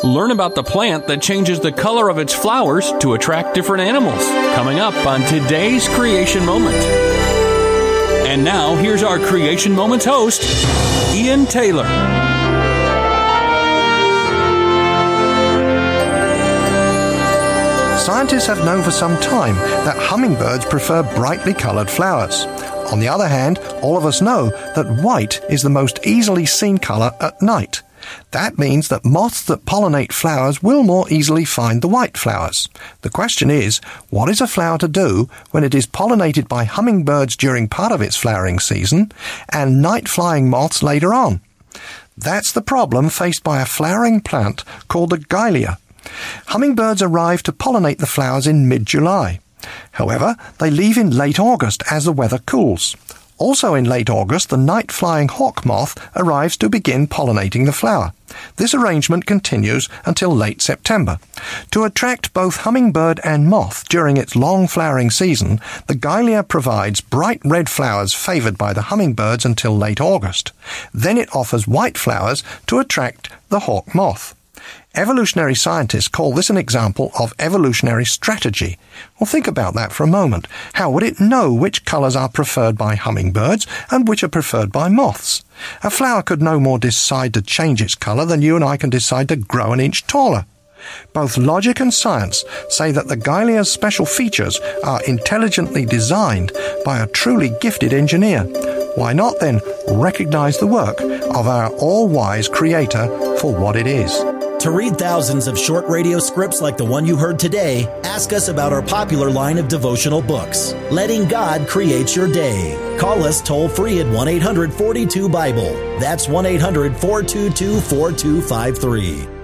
Learn about the plant that changes the color of its flowers to attract different animals. Coming up on today's Creation Moment. And now, here's our Creation Moments host, Ian Taylor. Scientists have known for some time that hummingbirds prefer brightly coloured flowers. On the other hand, all of us know that white is the most easily seen colour at night. That means that moths that pollinate flowers will more easily find the white flowers. The question is, what is a flower to do when it is pollinated by hummingbirds during part of its flowering season and night-flying moths later on? That's the problem faced by a flowering plant called the Guylia. Hummingbirds arrive to pollinate the flowers in mid-July. However, they leave in late August as the weather cools. Also in late August, the night-flying hawk moth arrives to begin pollinating the flower. This arrangement continues until late September. To attract both hummingbird and moth during its long flowering season, the Guylia provides bright red flowers favoured by the hummingbirds until late August. Then it offers white flowers to attract the hawk moth. Evolutionary scientists call this an example of evolutionary strategy. Well, think about that for a moment. How would it know which colours are preferred by hummingbirds and which are preferred by moths? A flower could no more decide to change its colour than you and I can decide to grow an inch taller. Both logic and science say that the Guylia's special features are intelligently designed by a truly gifted engineer. Why not then recognise the work of our all-wise Creator for what it is? To read thousands of short radio scripts like the one you heard today, ask us about our popular line of devotional books, Letting God Create Your Day. Call us toll-free at 1-800-42-BIBLE. That's 1-800-422-4253.